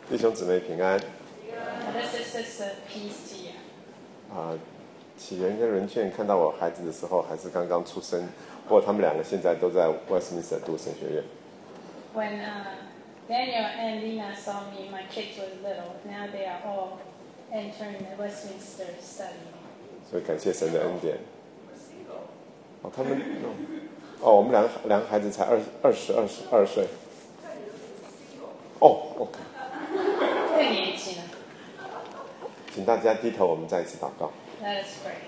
弟兄姊妹平安。启源跟仁劝看到我孩子的时候还是刚刚出生，不过他们两个现在都在 Westminster 读神学院。 When Daniel and Lina saw me, my kids were little. Now they are all entering the Westminster study. 所以感谢神的恩典。我们两个孩子才22岁。OK。 更年轻了。 请大家低头，我们再一次祷告。 Let us pray.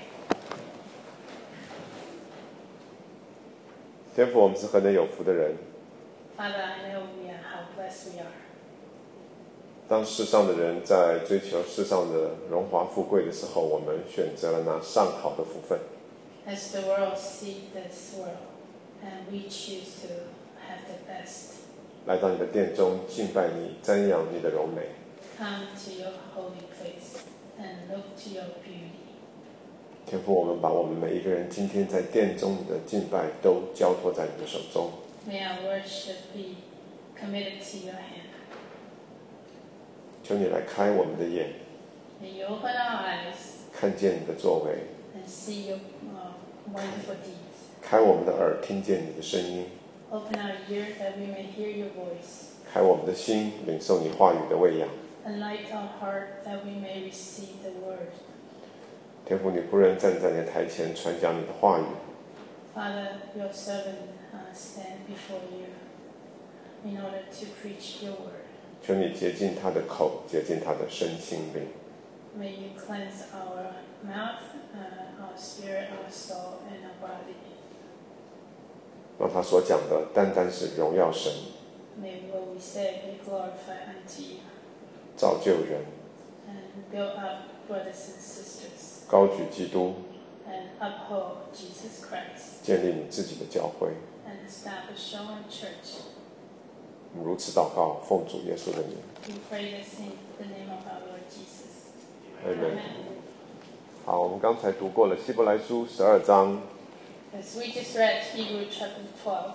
天父，我们是何等有福的人。 Father, I know how blessed we are. 当世上的人在追求世上的荣华富贵的时候，我们选择了那上好的福分。 As the world sees this world, and we choose to have the best. 来到你的殿中敬拜你，瞻仰你的荣美。 Come to your holy place and look to your beauty. 天父，我们把我们每一个人今天在殿中的敬拜都交托在你的手中。 May our worship be committed to your hand. 求你来开我们的眼， May you open our eyes 看见你的作为， and see your wonderful deeds. 开我们的耳，听见你的声音， Open our ears that we may hear your voice. 开我们的心，领受你话语的喂养。 Enlighten our heart that we may receive the word. 天父，你仆人站在你的台前传讲你的话语。 Father, your servant stand before you in order to preach your word. 求你洁净他的口，洁净他的身心灵。 May you cleanse our mouth, our spirit, our soul, and our body. 让他所讲的单单是荣耀神， May what we say be glorified unto you 造就人， and build up brothers and sisters 高举基督， and uphold Jesus Christ 建立你自己的教会。 and establish your own church. 我们如此祷告，奉主耶稣的名。 We pray this in the name of our Lord Jesus. Amen. 好，我们刚才读过了希伯来书12章。 As we just read Hebrews chapter 12.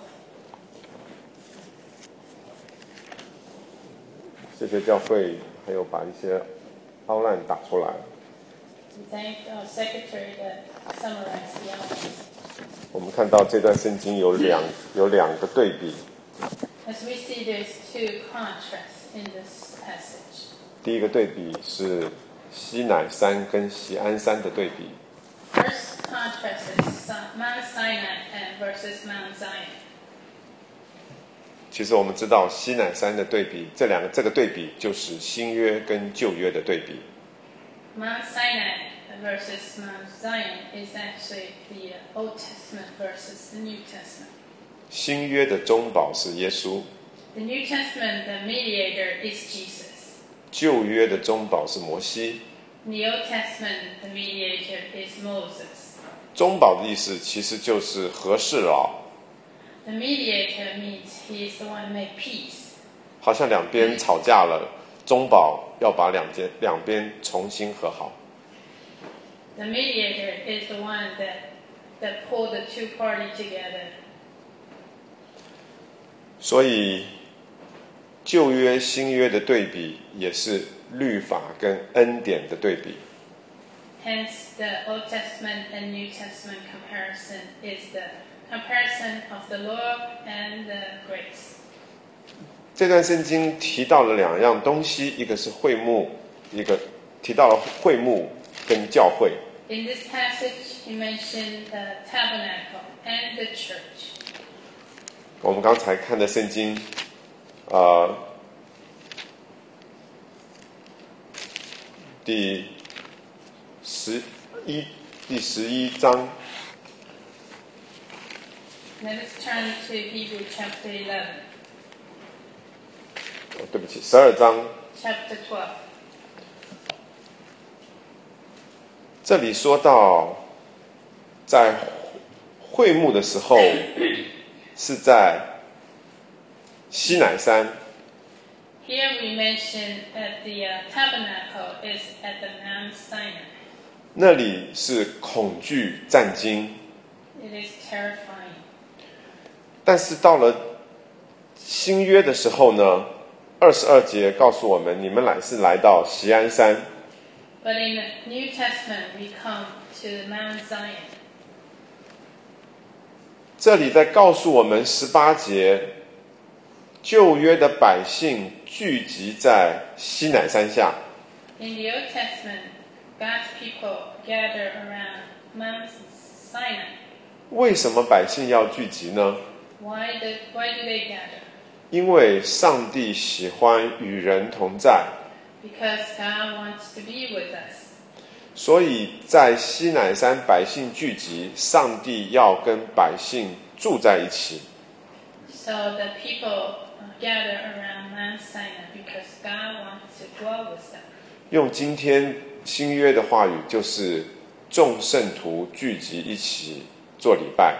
谢谢教会，还有把一些outline打出来。 We thank our secretary that summarized the elements. 我们看到这段圣经有两个对比。 As we see, there's two contrasts in this passage. 第一个对比是西乃山跟锡安山的对比。 First contrast is Mount Sinai and versus Mount Zion. 其实我们知道西乃山的对比，这个对比就是新约跟旧约的对比。 Mount Sinai versus Mount Zion is actually the Old Testament versus the New Testament. 新约的中保是耶稣， The New Testament, the mediator is Jesus. 旧约的中保是摩西。 In the Old Testament, the mediator is Moses. 中保的意思其实就是和事佬， The mediator means he is the one who make peace. 好像两边吵架了，中保要把两边重新和好。 The mediator is the one that pulled the two parties together. 所以旧约新约的对比也是律法跟恩典的对比。 Hence, the Old Testament and New Testament comparison is the comparison of the law and the grace. 这段圣经提到了两样东西，一个是会幕，一个提到了会幕跟教会。 In this passage, he mentioned the tabernacle and the church. 我们刚才看的圣经，第11章。 Let us turn to Hebrews chapter 11. 对不起，12章。 Chapter 12. 这里说到，在会幕的时候是在西乃山。 Here we mention that the tabernacle is at the Mount Sinai. 那里是恐惧战惊， It is terrifying. 但是到了新约的时候呢， 22节告诉我们，你们乃是来到锡安山。 But in the New Testament, we come to Mount Zion. 这里在告诉我们18节，旧约的百姓聚集在西乃山下。 In the Old Testament, God's people gather around Mount Sinai. 为什么百姓要聚集呢？ Why do they gather? 因为上帝喜欢与人同在， Because God wants to be with us. 所以在西乃山百姓聚集，上帝要跟百姓住在一起。 So the people gather around Mount Sinai because God wants to dwell with them. 用今天新约的话语，就是众圣徒聚集一起做礼拜。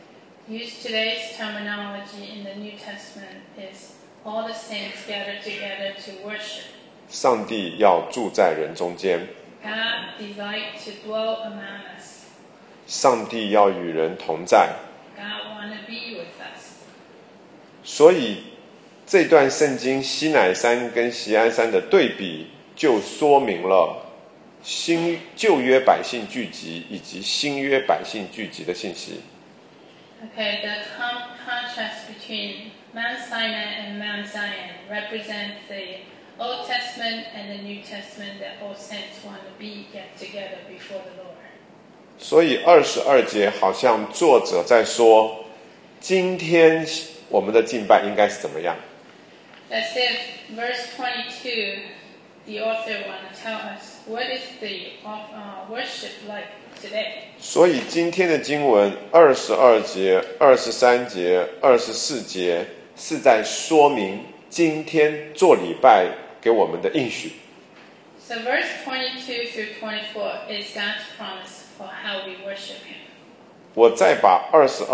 Use today's terminology in the New Testament is all the saints gather together to worship. 上帝要住在人中间， God delights to dwell among us. 上帝要与人同在。 God wants to be with us. 所以这段圣经西乃山跟锡安山的对比，就说明了旧约百姓聚集以及新约百姓聚集的信息。 Okay, the contrast between Mount Sinai and Mount Zion represents the Old Testament and the New Testament that all saints want to get together before the Lord. 所以22节好像作者在说，今天我们的敬拜应该是怎么样？ As if verse 22, the author want to tell us what is the worship like today. 所以今天的经文22节、23节、24节是在说明今天做礼拜给我们的应许。 So verse 22 through 24 is God's promise for how we worship Him. 我再把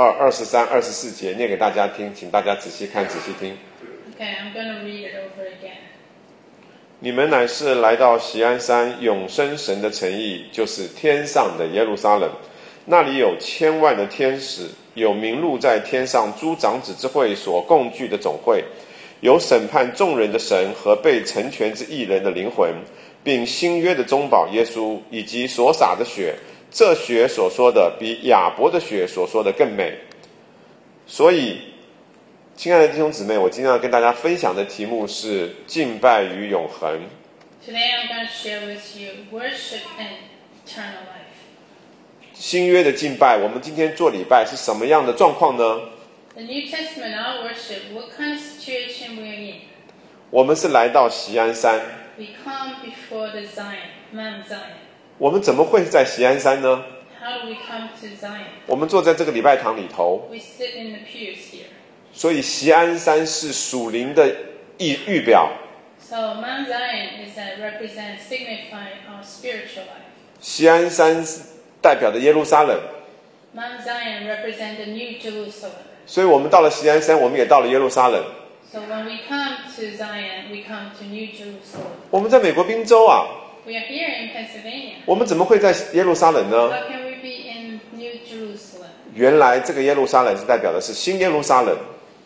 22、23、24节念给大家听，请大家仔细看、仔细听。 Okay, I'm going to read it over again. 你们乃是来到锡安山永生神的城邑，就是天上的耶路撒冷，那里有千万的天使，有名录在天上诸长子之会所共聚的总会，有审判众人的神和被成全之义人的灵魂，并新约的中保耶稣，以及所洒的血，这血所说的比亚伯的血所说的更美。所以亲爱的弟兄姊妹，我今天要跟大家分享的题目是敬拜与永恒。 Today I'm going to share with you worship and eternal life. 新约的敬拜，我们今天做礼拜是什么样的状况呢？ The New Testament, our worship, what kind of situation we're in? 我们是来到锡安山， We come before the Zion, Mount Zion. 我们怎么会在锡安山呢？ How do we come to Zion? 我们坐在这个礼拜堂里头， We sit in the pews here. 所以锡安山是属灵的预表。 So Mount Zion is signifying our spiritual life. 锡安山代表的耶路撒冷， Mount Zion represents the New Jerusalem. 所以我们到了锡安山，我们也到了耶路撒冷。 So when we come to Zion, we come to New Jerusalem. 我们在美国宾州啊， We are here in Pennsylvania. 我们怎么会在耶路撒冷呢？ How can we be in New Jerusalem? 原来这个耶路撒冷是代表的是新耶路撒冷。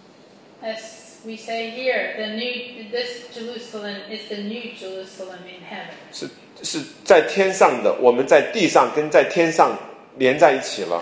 As we say here, this Jerusalem is the New Jerusalem in heaven. 是在天上的，我们在地上跟在天上连在一起了。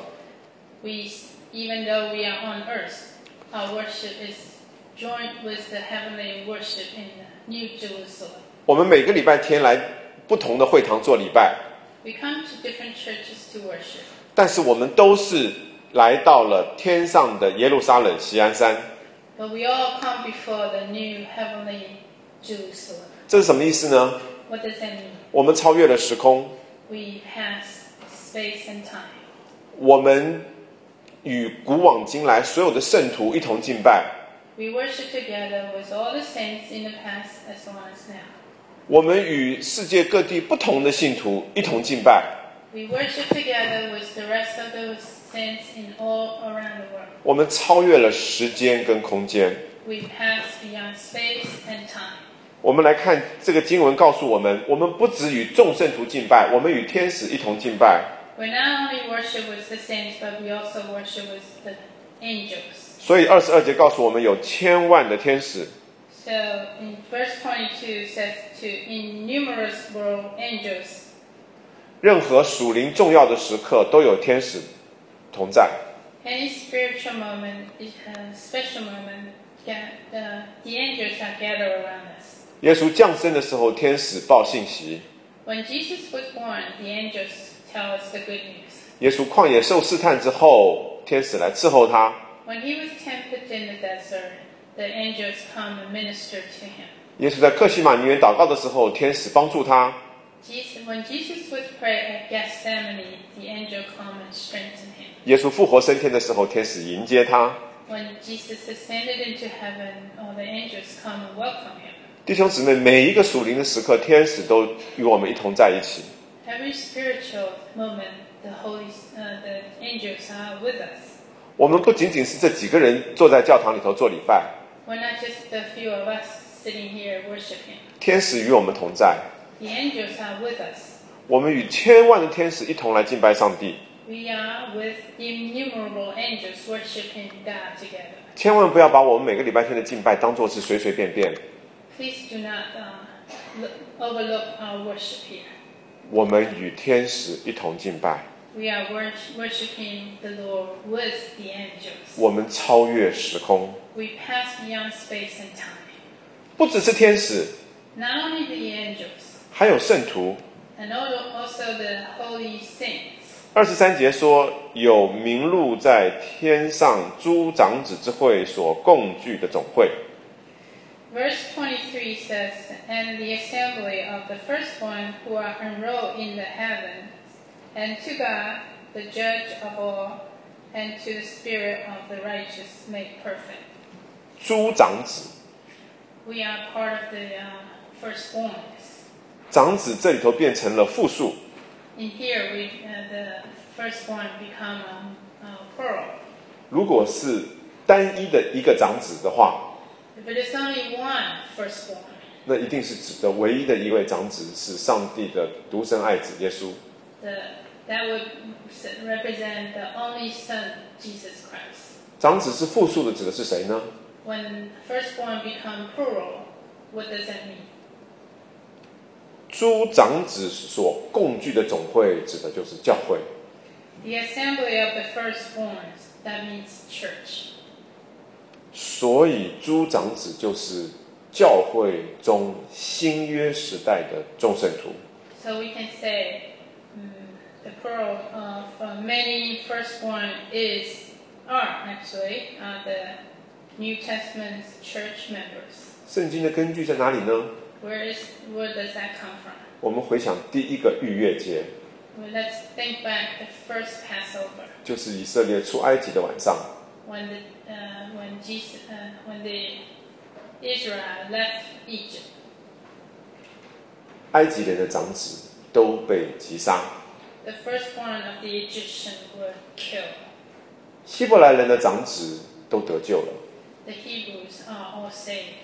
Even though we are on earth, our worship is joined with the heavenly worship in the New Jerusalem. 我们每个礼拜天来不同的会堂做礼拜， We come to different churches to worship, 但是我们都是来到了天上的耶路撒冷锡安山。 but we all come before the new heavenly Jerusalem. 这是什么意思呢？ What does that mean? 我们超越了时空， We pass space and time. 我们与古往今来所有的圣徒一同敬拜。 We worship together with all the saints in the past as well as now. 我们与世界各地不同的信徒一同敬拜。 We worship together with the rest of the saints in all around the world. 我们超越了时间跟空间。 We pass beyond space and time. 我们来看这个经文告诉我们，我们不只与众圣徒敬拜，我们与天使一同敬拜。 We not only worship with the saints, but we also worship with the angels. 所以22节告诉我们有千万的天使， So in verse 22 says to innumerable angels. 任何属灵重要的时刻都有天使同在。 Any spiritual moment, special moment, the angels are gathered around us. 耶稣降生的时候，天使报信息。 When Jesus was born, the angels tell us the good news. 耶稣旷野受试探之后，天使来伺候他。 When he was tempted in the desert, the angels come and minister to him. 耶稣在客西马尼园祷告的时候，天使帮助他。 When Jesus was praying at Gethsemane, the angel come and strengthen him. 耶稣复活升天的时候，天使迎接他。 When Jesus ascended into heaven, all the angels come and welcome him. 弟兄姊妹，每一个属灵的时刻，天使都与我们一同在一起。 Every spiritual moment, the angels are with us. 我们不仅仅是这几个人坐在教堂里头做礼拜， We're not just a few of us sitting here worshiping. 天使与我们同在。 The angels are with us. 我们与千万的天使一同来敬拜上帝。 We are with innumerable angels worshiping God together. 千万不要把我们每个礼拜天的敬拜当作是随随便便。 Please do not overlook our worship here. 我们与天使一同敬拜。 We are worshiping the Lord with the angels. 我们超越时空。 We pass beyond space and time. 不只是天使， Not only the angels, 还有圣徒。 and also the holy saints. 23节说，有名录在天上诸长子之会所共聚的总会。 Verse 23 says, and the assembly of the firstborn who are enrolled in the heavens, and to God, the judge of all, and to the spirit of the righteous made perfect. 诸长子， We are part of the firstborns. 长子这里头变成了复数。 In here, the firstborn become plural. 如果是单一的一个长子的话， If it is only one firstborn, 那一定是指的唯一的一位长子是上帝的独生爱子耶稣。 that would represent the only Son, Jesus Christ. 长子是复数的，指的是谁呢？ When firstborn become plural, what does that mean? 诸长子所共聚的总会，指的就是教会。 The assembly of the firstborns, that means church. 所以诸长子就是教会中新约时代的众圣徒。 So we can say the plural of many firstborn are actually the New Testament church members. 圣经的根据在哪里呢？ Where does that come from? 我们回想第一个逾越节， Well, let's think back the first Passover. 就是以色列出埃及的晚上。 When the Israel left Egypt, 埃及人的长子都被击杀， the firstborn of the Egyptian were killed. 希伯来人的长子都得救了。 The Hebrews are all saved.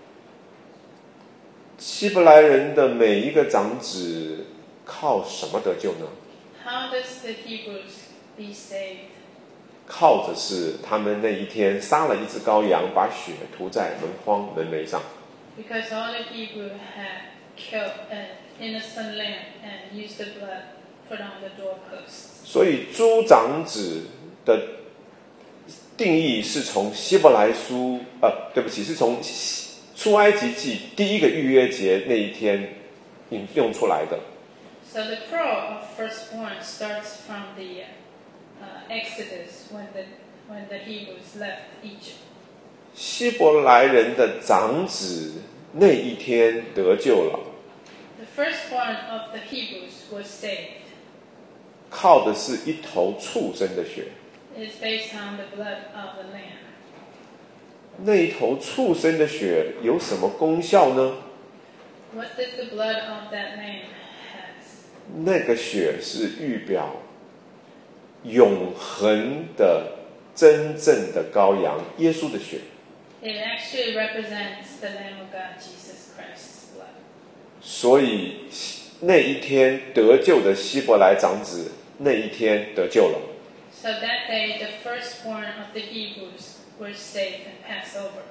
希伯来人的每一个长子靠什么得救呢？ How does the Hebrews be saved? 靠着是他们那一天杀了一只羔羊，把血涂在门框门楣上。 Because all the Hebrew had killed an innocent lamb and used the blood put on the doorposts. 所以诸长子的定义是从希伯来书，是从出埃及记第一个逾越节那一天引用出来的。 So the plural of firstborn starts from the Exodus when the Hebrews left Egypt. 希伯来人的长子那一天得救了， The firstborn of the Hebrews was saved. 靠的是一头畜生的血。 It is based on the blood of the lamb. 那一头畜生的血有什么功效呢？ What does the blood of that lamb has? 那个血是预表永恒的真正的羔羊耶稣的血。 It actually represents the Lamb of God, Jesus Christ's blood. 所以那一天得救的希伯来长子，那一天得救了。 So that day, the firstborn of the Hebrews were saved and passed over.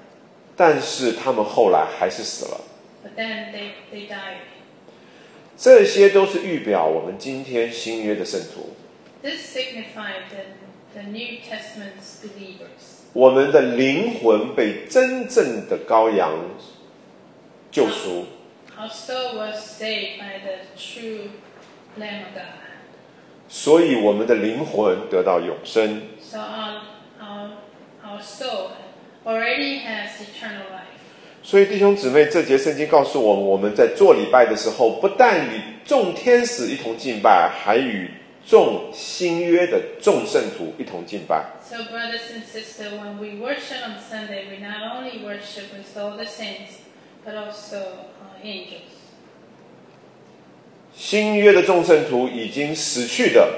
但是他们后来还是死了。 but then they died. 这些都是预表我们今天新约的圣徒， This signified the New Testament's believers. 我们的灵魂被真正的羔羊救赎， Our soul was saved by the true Lamb of God. 所以我们的灵魂得到永生。 So our soul already has eternal life. 所以弟兄姊妹，这节圣经告诉我们，我们在做礼拜的时候，不但与众天使一同敬拜，还与众新约的众圣徒一同敬拜。 So brothers and sisters, when we worship on Sunday, we not only worship with all the saints, but also angels. 新约的众圣徒已经死去的，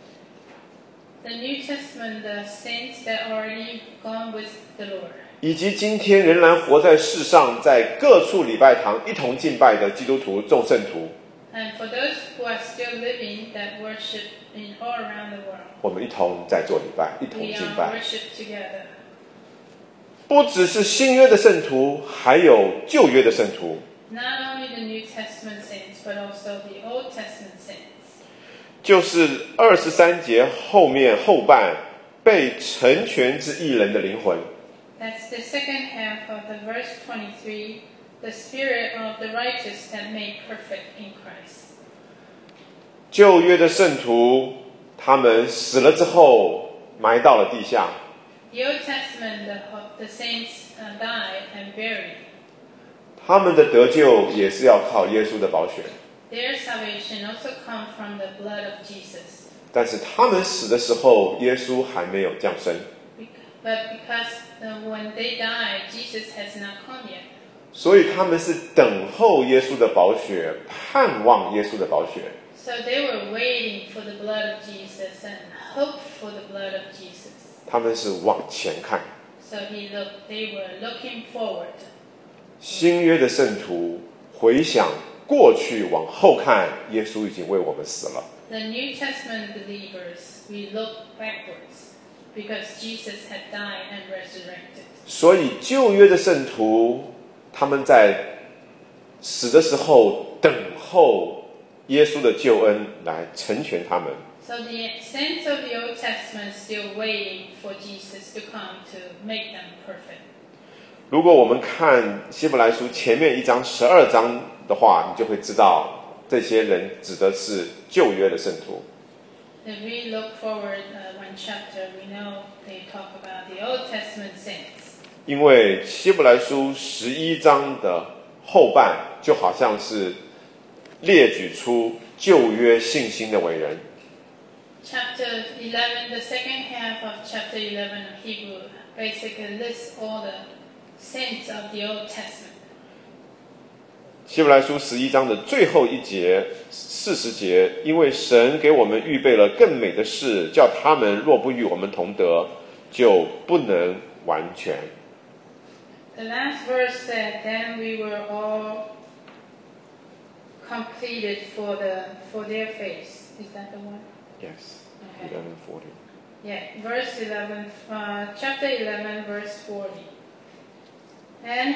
The New Testament, the saints that already gone with the Lord. 以及今天仍然活在世上，在各处礼拜堂一同敬拜的基督徒众圣徒， And for those who are still living that worship in all around the world, 我们一同在做礼拜，一同 we 敬拜。 worship together. 不只是新约的圣徒，还有旧约的圣徒。 Not only the New Testament saints, but also the Old Testament saints. 就是23节后面后半被成全之义人的灵魂。 That's the second half of the verse 23, the spirit of the righteous that made perfect in Christ. 旧约的圣徒，他们死了之后埋到了地下， The Old Testament, the saints died and buried. 他们的得救也是要靠耶稣的宝血。 Their salvation also comes from the blood of Jesus. 但是他们死的时候，耶稣还没有降生， But because when they died, Jesus has not come yet. 所以他们是等候耶稣的宝血，盼望耶稣的宝血。 So they were waiting for the blood of Jesus and hoped for the blood of Jesus. 他们是往前看。 So they were looking forward. 新约的圣徒回想过去，往后看，耶稣已经为我们死了。 The New Testament believers, we look backwards because Jesus had died and resurrected. 所以旧约的圣徒，他们在死的时候等候耶稣的救恩来成全他们。 So the saints of the Old Testament still waiting for Jesus to come to make them perfect. 如果我们看希伯来书前面1章12章的话，你就会知道这些人指的是旧约的圣徒。 If we look forward one chapter, we know they talk about the Old Testament saints. 因为希伯来书11章的后半就好像是列举出旧约信心的伟人。 Chapter 11, the second half of chapter 11 of Hebrew basically lists all the saints of the Old Testament. 希伯来书11章的最后一节40节，因为神给我们预备了更美的事，叫他们若不与我们同得，就不能完全。 The last verse said, then we were all completed for their faith. Is that the one? Yes, Okay. 11:40. Yeah, verse 11, chapter 11, verse 40. And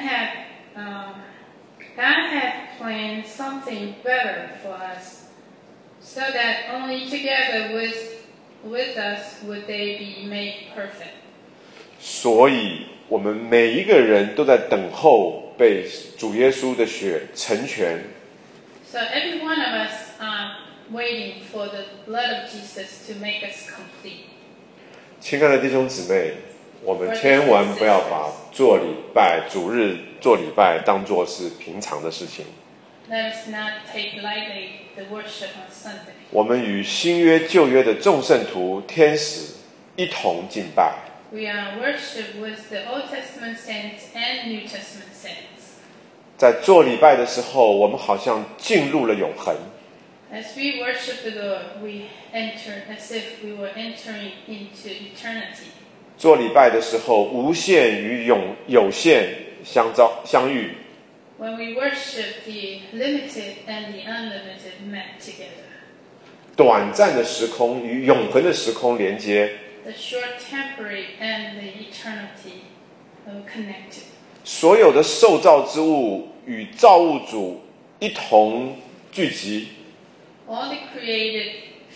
God had planned something better for us, so that only together with us would they be made perfect. 所以我们每一个人都在等候被主耶稣的血成全。 So every one of us are waiting for the blood of Jesus to make us complete. 亲爱的弟兄姊妹，我们千万不要把做礼拜、主日做礼拜当作是平常的事情。 Let us not take lightly the worship on Sunday. 我们与新约、旧约的众圣徒、天使一同敬拜。 We are worship with the Old Testament saints and New Testament saints. 在做礼拜的时候，我们好像进入了永恒。 As we worship the Lord, we enter as if we were entering into eternity. 做礼拜的时候，无限与有限相遇。 When we worship, the limited and the unlimited met together. 短暂的时空与永恒的时空连接， The short temporary and the eternity connected. 所有的受造之物与造物主一同聚集。 All the created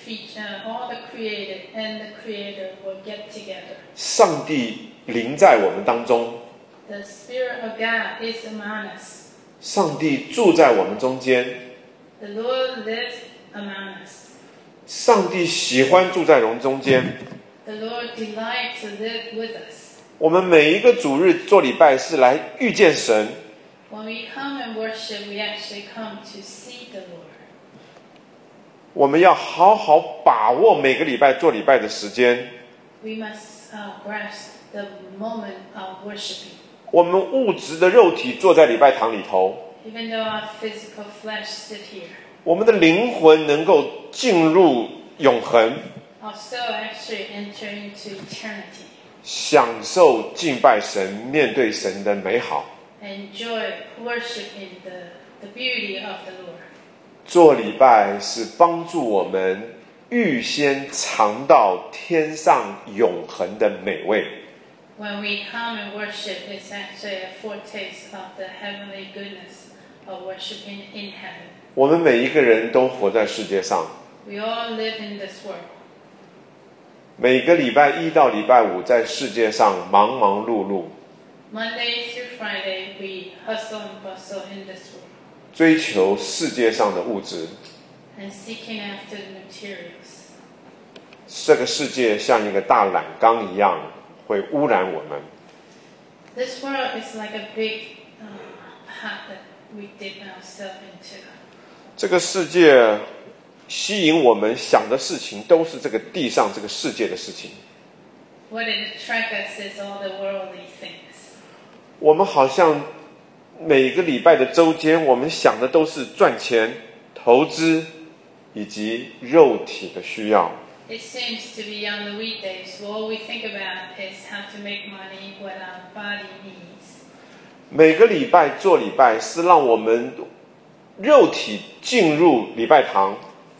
and the Creator will get together. 上帝临在我们当中。 The Spirit of God is among us. 上帝住在我们中间。 The Lord lives among us. 上帝喜欢住在我们中间。 The Lord delights to live with us. 我们每一个主日做礼拜是来遇见神。 When we come and worship, we actually come to see the Lord. 我们要好好把握每个礼拜做礼拜的时间。 We must grasp the moment of worshiping. 我们物质的肉体坐在礼拜堂里头。 Even though our physical flesh sit here. 我们的灵魂能够进入永恒。 Our soul actually enter into eternity. 享受敬拜神、面对神的美好。 Enjoy worshiping the beauty of the Lord. 做礼拜是帮助我们预先尝到天上永恒的美味。 When we come and worship, it's actually a foretaste of the heavenly goodness of worshiping in heaven. 我们每一个人都活在世界上。 We all live in this world. 每个礼拜一到礼拜五在世界上忙忙碌碌。 Monday through Friday, we hustle and bustle in this world. 追求世界上的物质。 And seeking after the materials. 这个世界像一个大染缸一样，会污染我们。 This world is like a big pot that we dip ourselves into. 这个世界吸引我们想的事情，都是这个地上这个世界的事情。 What it attracts us is all the worldly things. 我们好像每个礼拜的周间，我们想的都是赚钱、投资以及肉体的需要。 It seems to be on the weekdays, all we think about is how to make money, what our body needs. 每个礼拜做礼拜是让我们肉体进入礼拜堂。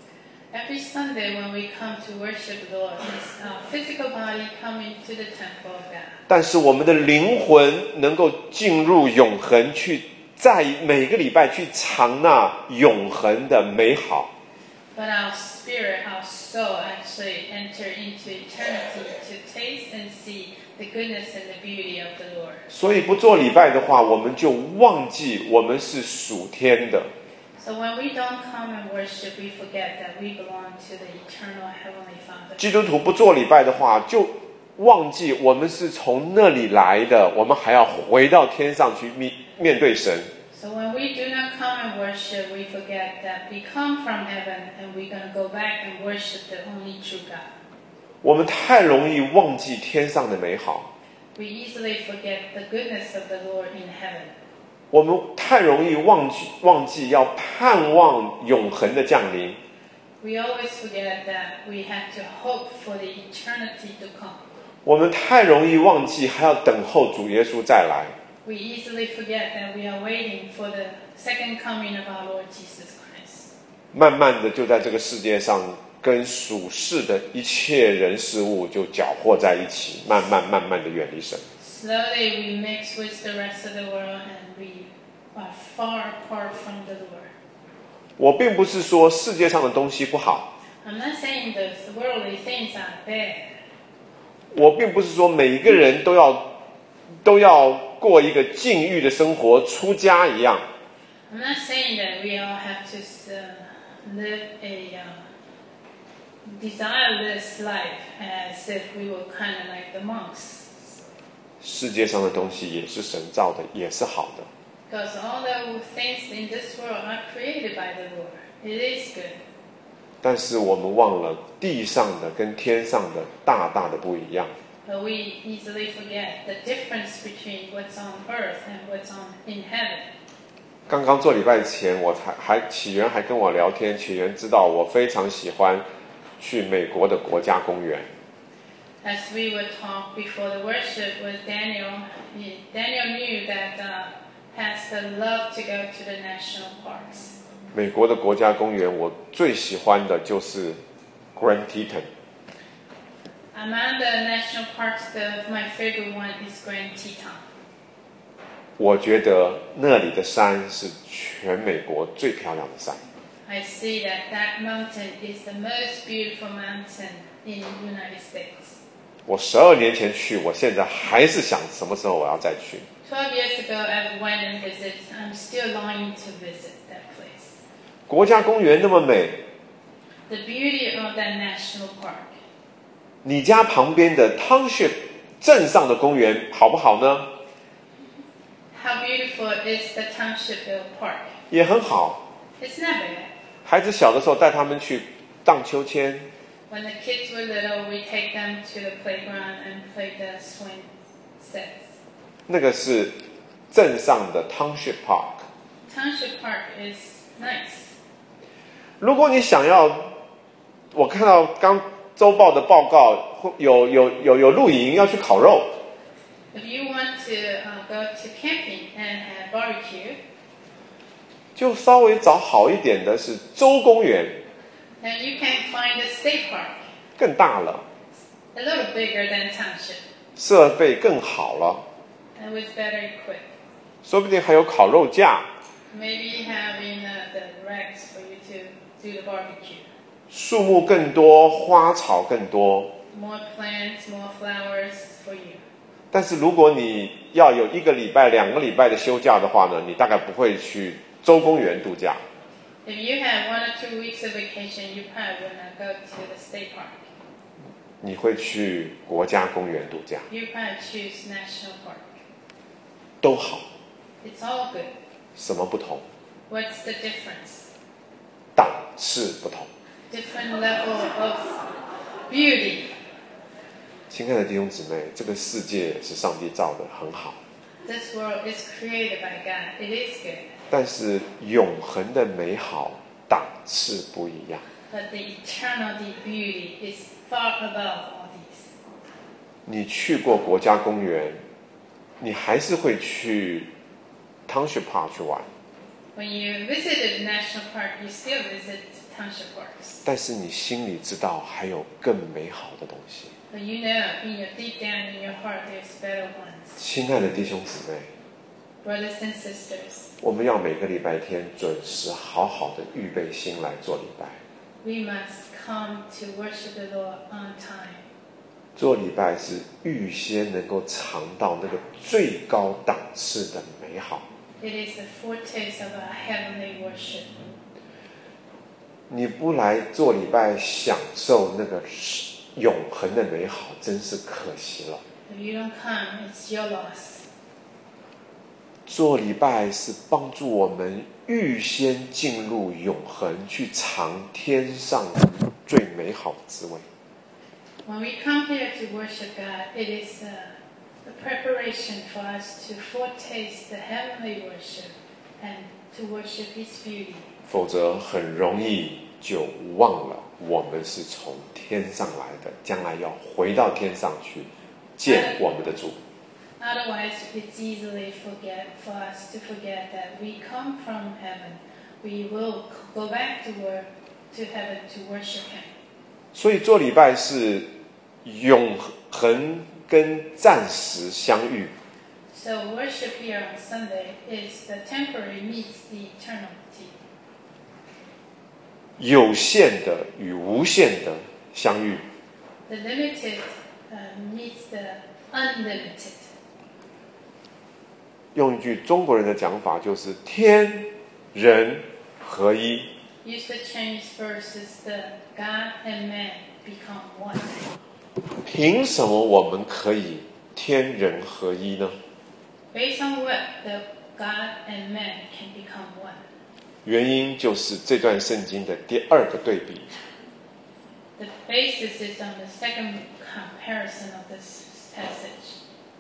Every Sunday when we come to worship the Lord, it's our physical body coming to the temple of God. 但是我们的灵魂能够进入永恒，去在每个礼拜去尝那永恒的美好。 But our spirit, our soul actually enter into eternity to taste and see the goodness and the beauty of the Lord. 所以不做礼拜的话，我们就忘记我们是属天的。 So when we don't come and worship, we forget that we belong to the eternal Heavenly Father. 基督徒不做礼拜的话，就忘记我们是从那里来的，我们还要回到天上去面对神。 So when we do not come and worship, we forget that we come from heaven and we're going to go back and worship the only true God. 我们太容易忘记天上的美好。 We easily forget the goodness of the Lord in heaven. 我们太容易忘记要盼望永恒的降临。 We always forget that we have to hope for the eternity to come. 我们太容易忘记还要等候主耶稣再来。 We easily forget that we are waiting for the second coming of our Lord Jesus Christ. 慢慢的就在这个世界上跟属世的一切人事物就搅和在一起，慢慢的远离神。 Slowly we mix with the rest of the world and we are far apart from the Lord. 我并不是说世界上的东西不好。 I'm not saying the worldly things are bad. 我并不是说每一个人都要过一个禁欲的生活，出家一样。 I'm not saying that we all have to live a desireless life as if we were kind of like the monks. 世界上的东西也是神造的，也是好的。 Because all the things in this world are created by the Lord. It is good. 但是我们忘了地上的跟天上的大大的不一样。 But we easily forget the difference between what's on earth and what's in heaven. 刚刚做礼拜前，启源还跟我聊天，启源知道我非常喜欢去美国的国家公园。 As we would talk before the worship with Daniel, Daniel knew that Pastor loved to go to the national parks. 美国的国家公园，我最喜欢的就是 Grand Teton。 Among the national parks, my favorite one is Grand Teton. 我觉得那里的山是全美国最漂亮的山。 I see that mountain is the most beautiful mountain in the United States. 我12年前去，我现在还是想什么时候我要再去。 12 years ago, I went and visited. I'm still longing to visit that place. 国家公园那么美， The beauty of that national park. 你家旁边的 Township 镇上的公园好不好呢？ How beautiful is the Townshipville Park? 也很好。 It's not bad. 孩子小的时候带他们去荡秋千， When the kids were little, we take them to the playground and play the swing sets. 那个是镇上的 Township Park。 Township Park is nice. 如果你想要，我看到刚周报的报告，有露营要去烤肉。 If you want to go to camping and have barbecue, 就稍微找好一点的是州公园， then you can find a state park, 更大了， a little bigger than township, 设备更好了， and with better equipped. 说不定还有烤肉架， Maybe having the racks for you to do the barbecue. 树木更多，花草更多。 More plants, more flowers for you. 但是如果你要有1个礼拜、2个礼拜的休假的话呢，你大概不会去州公园度假。 If you have 1 or 2 weeks of vacation, you probably will not go to the state park. 你会去国家公园度假， You probably choose national park. 都好。 It's all good. 什么不同？ What's the difference? 档次不同。 Different level of beauty. 亲爱的弟兄姊妹，这个世界是上帝造的很好， This world is created by God. It is good. 但是永恒的美好档次不一样。 But the eternal beauty is far above all these. 你去过国家公园，你还是会去 Township Park 去玩， When you visited the national park, you still visit township parks. 但是你心里知道还有更美好的东西。 But you know, deep down in your heart, there's better ones. 亲爱的弟兄姊妹， Brothers and sisters, 我们要每个礼拜天准时好好的预备心来做礼拜。 we must come to worship the Lord on time. 做礼拜是预先能够尝到那个最高档次的美好。 It is the foretaste of our heavenly worship. 你不来做礼拜享受那个永恒的美好，真是可惜了。 If you don't come, it's your loss. 做礼拜是帮助我们预先进入永恒，去尝天上最美好的滋味。 When we come here to worship God, it is the preparation for us to foretaste the heavenly worship and to worship His beauty. 否则很容易就忘了我们是从天上来的，将来要回到天上去见我们的主。 Otherwise, it's easily for us to forget that we come from heaven. We will go back to heaven to worship Him. 所以做礼拜是永恒跟暂时相遇。 So worship here on Sunday is the temporary meets the eternity. 有限的与无限的相遇。 The limited meets the unlimited. 用一句中国人的讲法，就是天人合一。 Use the Chinese verses, the God and man become one. 凭什么我们可以天人合一呢？ Based on what the God and man can become one. 原因就是这段圣经的第2个对比。 The basis is on the second comparison of this passage.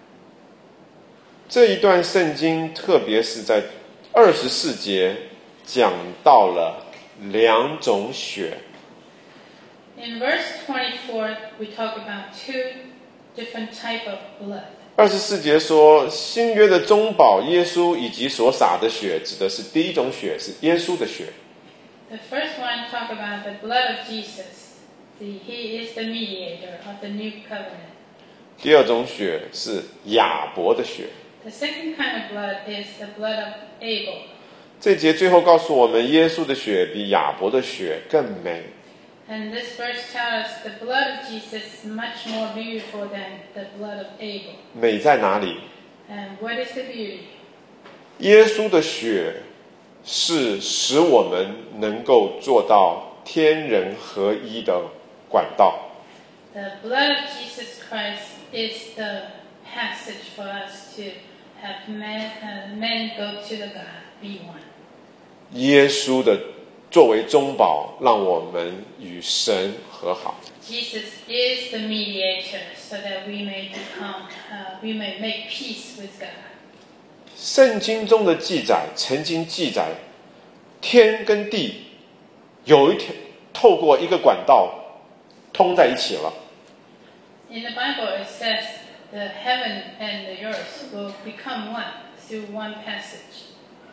这一段圣经，特别是在24节讲到了2种血。 In verse 24, we talk about 2 different type of blood. 24节说，新约的中保耶稣以及所洒的血，指的是第一种血，是耶稣的血。 The first one talk about the blood of Jesus. He is the mediator of the new covenant. 第2种血是亚伯的血。 The second kind of blood is the blood of Abel. 这节最后告诉我们，耶稣的血比亚伯的血更美。 And this verse tells us the blood of Jesus is much more beautiful than the blood of Abel. 美在哪里？ And what is the beauty? 耶稣的血是使我们能够做到天人合一的管道。 The blood of Jesus Christ is the passage for us to have men go to the God, be one. 耶稣的作为中保，让我们与神和好。 Jesus is the mediator, so that we may make peace with God. 圣经中的记载曾经记载，天跟地有一天透过一个管道通在一起了。 In the Bible, it says the heaven and the earth will become one through one passage.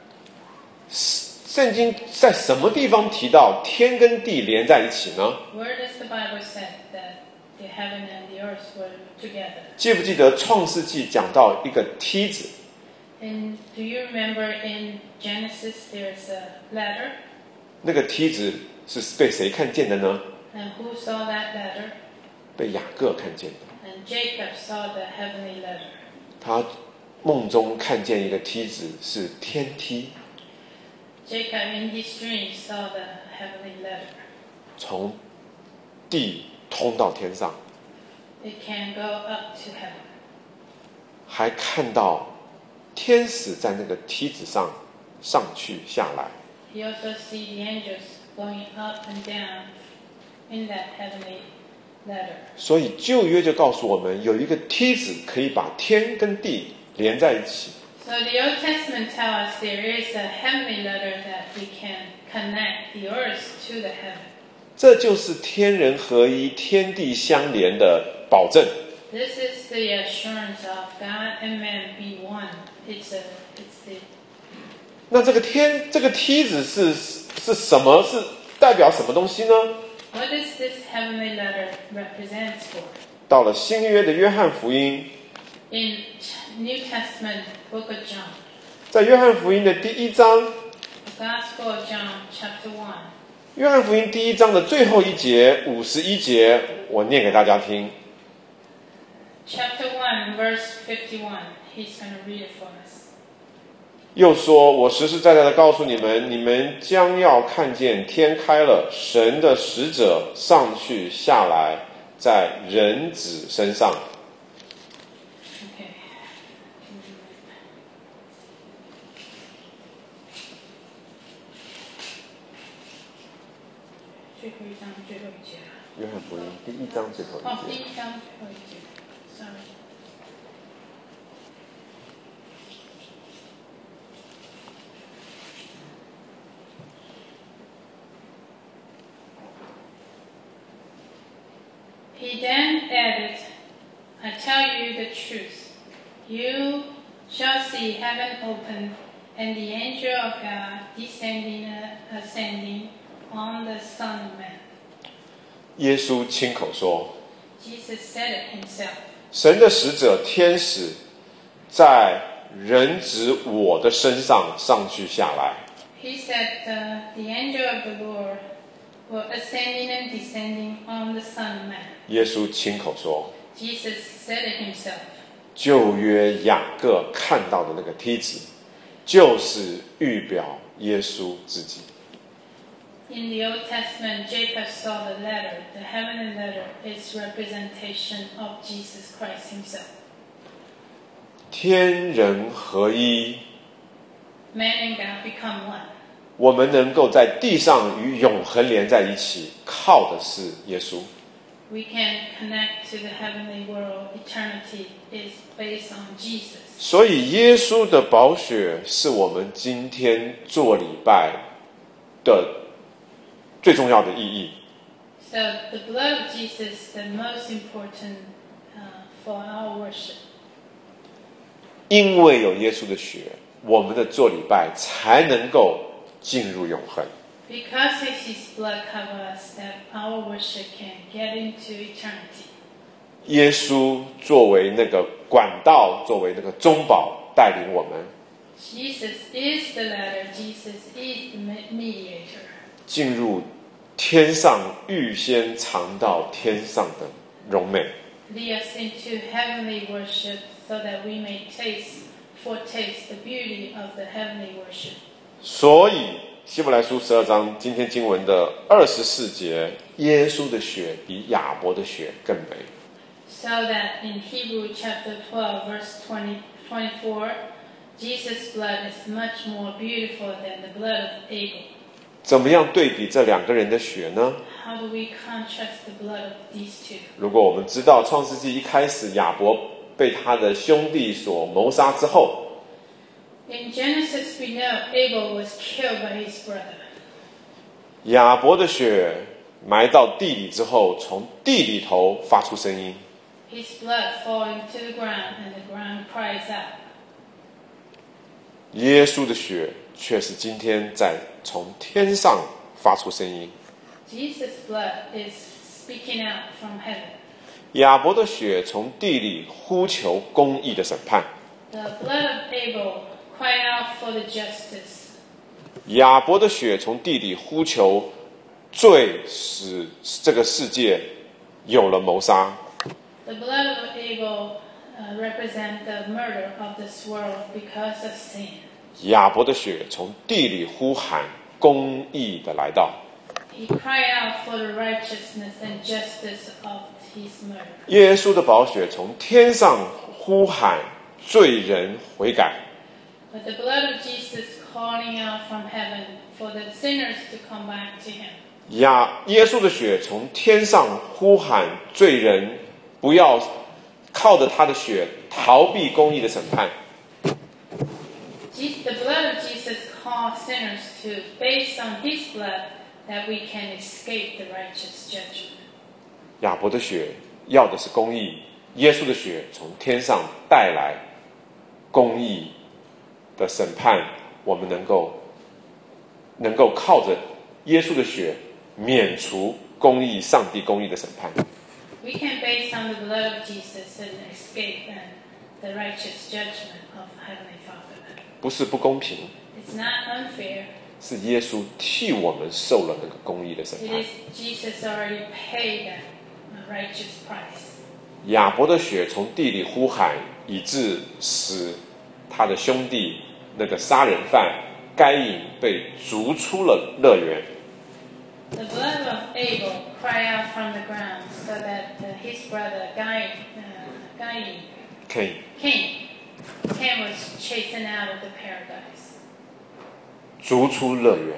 圣经在什么地方提到天跟地连在一起呢？ Where does the Bible say that the heaven and the earth were together? 记不记得创世纪讲到一个梯子？ And do you remember in Genesis there's a ladder? 那个梯子是被谁看见的呢？ And who saw that ladder? 被雅各看见的。 And Jacob saw the heavenly ladder. 他梦中看见一个梯子是天梯， Jacob in his dream saw the heavenly ladder. 从地通到天上， It can go up to heaven. 还看到天使在那个梯子上上去下来。 He also see the angels going up and down in that heavenly ladder. 所以旧约就告诉我们，有一个梯子可以把天跟地连在一起。 So the Old Testament tells us there is a heavenly ladder that we can connect the earth to the heaven. 这就是天人合一、天地相连的保证。 This is the assurance of God and man be one. It's the 那这个梯子是什么？是代表什么东西呢？ what does this heavenly ladder represent for? 到了新约的约翰福音， In New Testament book of John, 在约翰福音的第1章， the Gospel of John chapter 1, 约翰福音第1章的最后一节51节，我念给大家听。 chapter 1 verse 51. He's going to read it for us. 又说，我实实在在的告诉你们，你们将要看见天开了，神的使者上去下来，在人子身上。 Okay. 最后一章最后一节了。 约翰福音第1章最后哦， 一节。 第一章最后一节。Sorry. He then added, I tell you the truth. You shall see heaven open and the angel of God descending and ascending on the Son of Man. 耶稣亲口说， Jesus said it himself. 神的使者天使在人子我的身上上去下来。 He said the angel of the Lord were ascending and descending on the Son of Man. 耶稣亲口说， Jesus said it himself. 旧约雅各看到的那个梯子，就是预表耶稣自己。 In the Old Testament, Jacob saw the ladder. The heavenly ladder is representation of Jesus Christ himself. 天人合一， Man and God become one. 我们能够在地上与永恒连在一起，靠的是耶稣。 We can connect to the heavenly world. Eternity is based on Jesus. 所以，耶稣的宝血是我们今天做礼拜的最重要的意义。 So the blood of Jesus is the most important for our worship. 因为有耶稣的血，我们的做礼拜才能够进入永恒。 Because His blood covers us, that our worship can get into eternity. 耶稣作为那个管道，作为那个中保， 带领我们 Jesus is the ladder. Jesus is the mediator. 进入天上预先尝到天上的荣美。 Lead us into heavenly worship so that we may foretaste the beauty of the heavenly worship. 所以希伯来书12章今天经文的24节，耶稣的血比亚伯的血更美。 So that in Hebrew chapter 12 verse 24, Jesus' blood is much more beautiful than the blood of Abel. 怎么样对比这两个人的血呢？ How do we contrast the blood of these two? 如果我们知道创世纪一开始亚伯被他的兄弟所谋杀之后， In Genesis we know Abel was killed by his brother. 亚伯的血埋到地里之后，从地里头发出声音。 His blood falling to the ground and the ground cries out. 耶稣的血却是今天在从天上发出声音。 Jesus' blood is speaking out from heaven. 亚伯的血从地里呼求公义的审判。 The blood of Abel cried out for the justice. 亚伯的血从地里呼求罪，使这个世界有了谋杀。 The blood of Abel represents the murder of this world because of sin. 亚伯的血从地里呼喊公义的来到。 He cried out for the righteousness and justice of his murder. 耶稣的宝血从天上呼喊罪人悔改。 But the blood of Jesus calling out from heaven for the sinners to come back to him. 耶稣的血从天上呼喊罪人不要靠着他的血逃避公义的审判。 The blood of Jesus calls sinners to, based on his blood, that we can escape the righteous judgment. 亚伯的血要的是公义，耶稣的血从天上带来公义的审判，我们能够靠着耶稣的血免除公义、上帝公义的审判。 We can base on the blood of Jesus and escape the righteous judgment of Heavenly Father. 不是不公平， It's not unfair. 是耶稣替我们受了那个公义的审 It 判。 is Jesus already paid that righteous price. 亚伯的血从地里呼喊，以致使他的兄弟那个杀人犯该隐被逐出了乐园。 The blood of Abel cried out from the ground so that his brother Cain was chastened out of the paradise. 逐出乐园。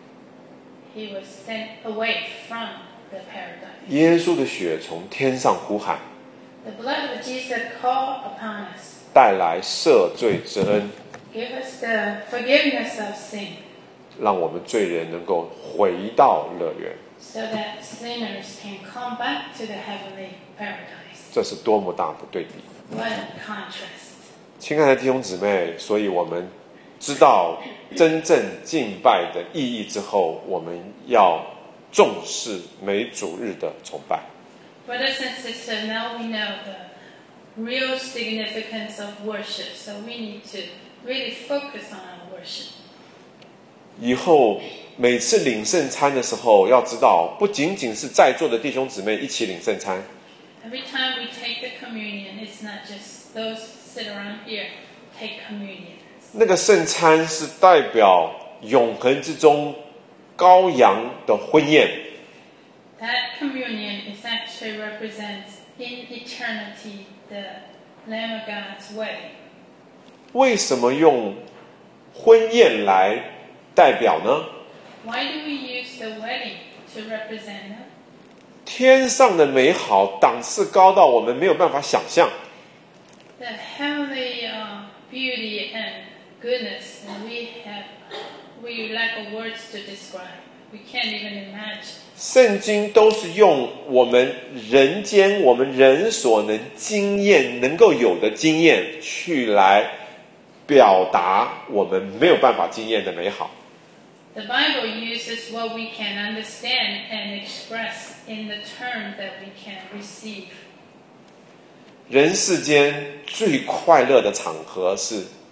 He was sent away from the paradise. 耶稣的血从天上呼喊， The blood of Jesus called upon us. 带来赦罪之恩， Give us the forgiveness of sin 让我们罪人能够回到乐园。 so that sinners can come back to the heavenly paradise. 这是多么大的对比！ What a contrast. 亲爱的弟兄姊妹，所以我们知道真正敬拜的意义之后，我们要重视每主日的崇拜。 Brothers and sisters, now we know the real significance of worship, so we need to really focus on our worship. 以后每次领圣餐的时候，要知道不仅仅是在座的弟兄姊妹一起领圣餐， Every time we take the communion, it's not just those sit around here take communion. 那个圣餐是代表永恒之中羔羊的婚宴。 That communion is actually represents in eternity the Lamb of God's wedding. 为什么用婚宴来代表呢？ Why do we use the wedding to represent that? 天上的美好档次高到我们没有办法想象。 The heavenly beauty and goodness, and we lack of words to describe. We can't even imagine. 圣经都是用我们人间我们人所能经验能够有的经验去来表达我们没有办法经验的美好。 The Bible uses what we can understand and express in the terms that we can receive. 人世间最快乐的场合是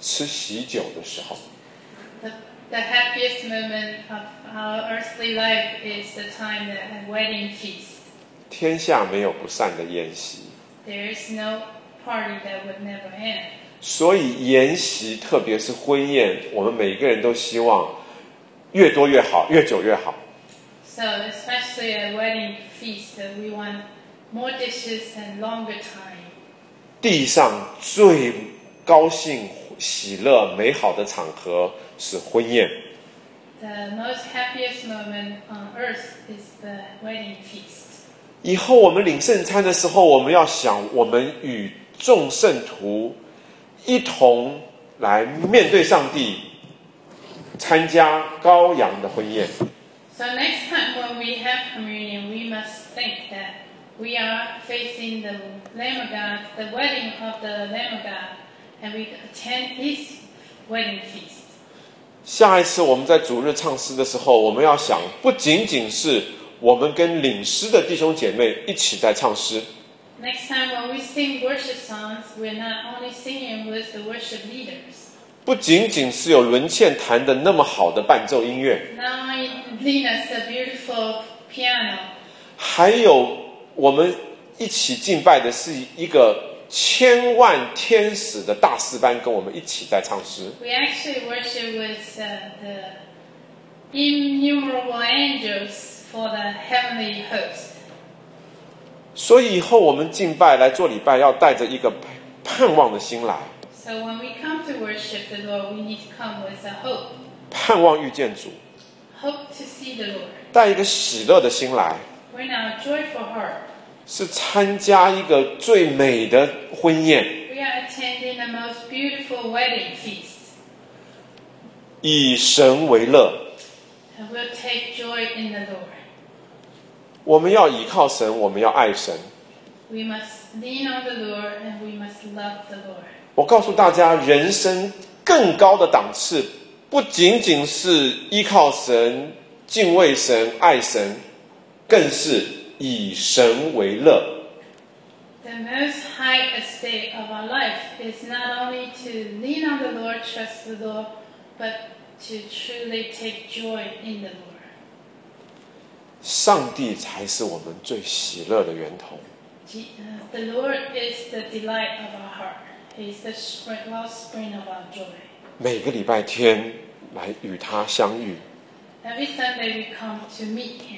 吃喜酒的时候。 The happiest moment of our earthly life is the time that a wedding feast. 天下没有不散的宴席， There is no party that would never end. 所以宴席，特别是婚宴，我们每一个人都希望越多越好，越久越好。 So especially at a wedding feast, we want more dishes and longer time. 地上最高兴、喜乐、美好的场合是婚宴。 The most happiest moment on earth is the wedding feast. 以后我们领圣餐的时候，我们要想，我们与众圣徒一同来面对上帝，参加羔羊的婚宴。 So next time when we have communion, we must think that we are facing the Lamb of God, the wedding of the Lamb of God, and we attend His wedding feast. 下一次我们在主日唱诗的时候，我们要想，不仅仅是我们跟领诗的弟兄姐妹一起在唱诗， Next time when we sing worship songs, we're not only singing with the worship leaders. 不仅仅是有伦茜弹的那么好的伴奏音乐， Not only Lena's a beautiful piano, 还有我们一起敬拜的是一个千万天使的大诗班跟我们一起在唱诗。 we actually worship with the innumerable angels for the heavenly host. 所以以后我们敬拜来做礼拜，要带着一个盼望的心来， So when we come to worship the Lord, we need to come with a hope. 盼望遇见主， Hope to see the Lord. 带一个喜乐的心来， We're now joyful heart. 是参加一个最美的婚宴， We are attending the most beautiful wedding feast. 以神为乐。 And we'll take joy in the Lord. 我们要倚靠神，我们要爱神。 We must lean on the Lord and we must love the Lord. 我告诉大家，人生更高的档次，不仅仅是依靠神、敬畏神、爱神，更是以神为乐。 The most high estate of our life is not only to lean on the Lord, trust the Lord, but to truly take joy in the Lord. 上帝才是我们最喜乐的源头。 The Lord is the delight of our heart. He is the wellspring of our joy. 每个礼拜天来与他相遇， Every Sunday we come to meet Him.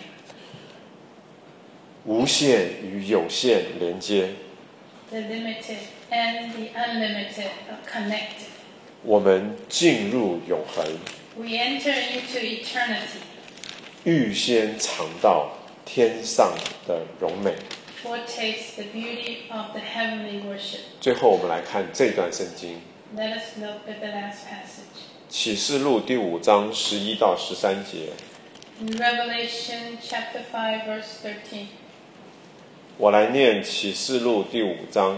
无限与有限连接， The limited and the unlimited are connected. 我们进入永恒， We enter into eternity. 预先尝到天上的荣美。 Foretaste the beauty of the heavenly worship. 最后，我们来看这段圣经， Let us look at the last passage. 启示录第5章11到13节。 In Revelation chapter 5, verse 13. 我来念启示录第5章。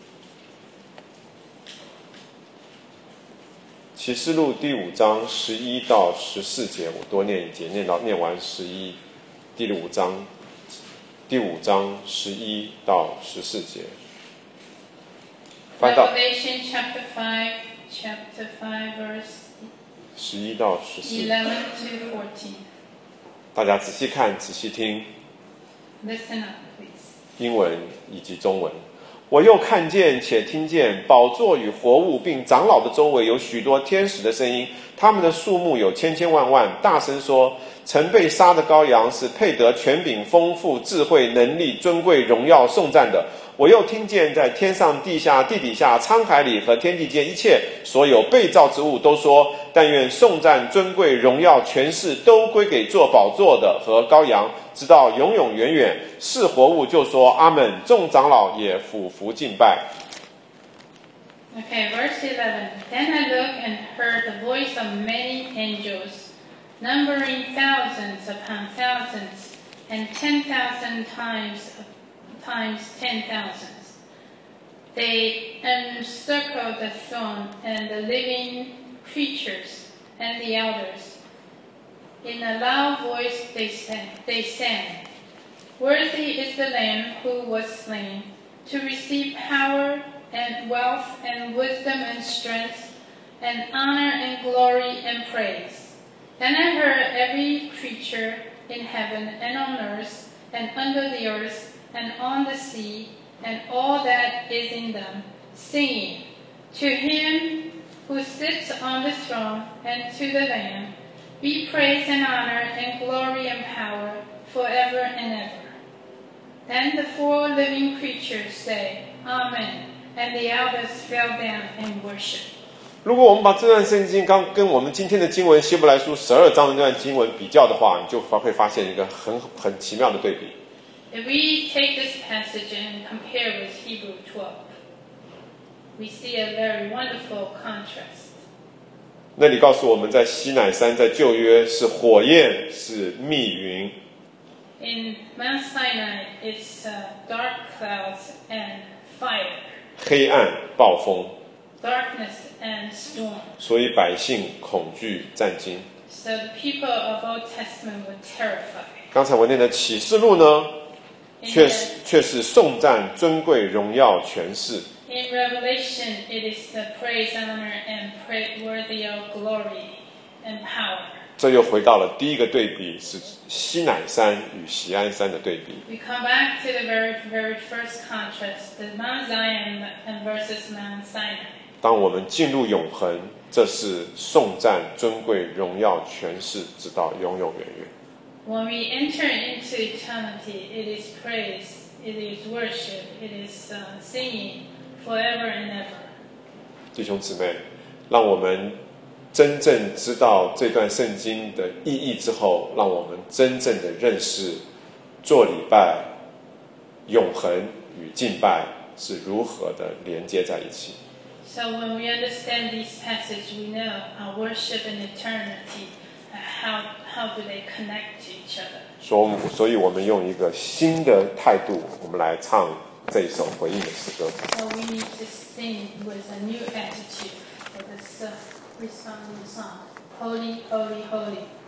启示录第5章11到14节，我多念一节，念完11，第5章11到14节。翻到 Revelation chapter 5, verse 11到14， 11 to 14. 大家仔细看，仔细听， Listen up, please. 英文以及中文。我又看见且听见宝座与活物并长老的周围有许多天使的声音，他们的数目有千千万万，大声说：曾被杀的羔羊是配得权柄、丰富、智慧、能力、尊贵、荣耀、颂赞的。我又听见在天上、地下、地底下、沧海里和天地间一切所有被造之物都说：但愿颂赞、尊贵、荣耀、权势都归给坐宝座的和羔羊，直到永永远远。是活物就说阿们，众长老也俯伏敬拜。 Okay, verse 11. Then I looked and heard the voice of many angels, numbering thousands upon thousands, and 10,000 times 10,000. They encircled the throne and the living creatures and the elders. In a loud voice they sang, Worthy is the Lamb who was slain, to receive power and wealth and wisdom and strength and honor and glory and praise. Then I heard every creature in heaven and on earth and under the earth and on the sea and all that is in them, singing, to him who sits on the throne and to the Lamb, be praise and honor and glory and power forever and ever. Then the 4 living creatures say, Amen, and the elders fell down and worshiped. 如果我们把这段圣经跟我们今天的经文希伯来书12章的那段经文比较的话，你就会发现一个很奇妙的对比。 If we take this passage and compare with Hebrew 12, we see a very wonderful contrast. 那里告诉我们，在西乃山在旧约是火焰，是密云。 In Mount Sinai, it's dark clouds and fire. 黑暗、暴风。 Darkness and storm. 所以百姓恐惧战惊。 So the people of Old Testament were terrified. 刚才我念的启示录呢，却是颂赞、尊贵、荣耀、权势。 In Revelation, it is the praise, honor, and worthy of glory and power. 这又回到了第一个对比，是西乃山与锡安山的对比。 We come back to the very first contrast, the Mount Zion and versus Mount Sinai. 当我们进入永恒，这是颂赞、尊贵、荣耀、权势，直到永永远远。 When we enter into eternity, it is praise, it is worship, it is singing forever and ever. 弟兄姊妹，让我们真正知道这段圣经的意义之后，让我们真正的认识做礼拜、永恒与敬拜是如何的连接在一起。 So when we understand these passages, we know our worship and eternity, how do they connect to each other? 所以我们用一个新的态度，我们来唱这一首回应的诗歌。 So we need to sing with a new attitude for this responding song. Holy, holy, holy.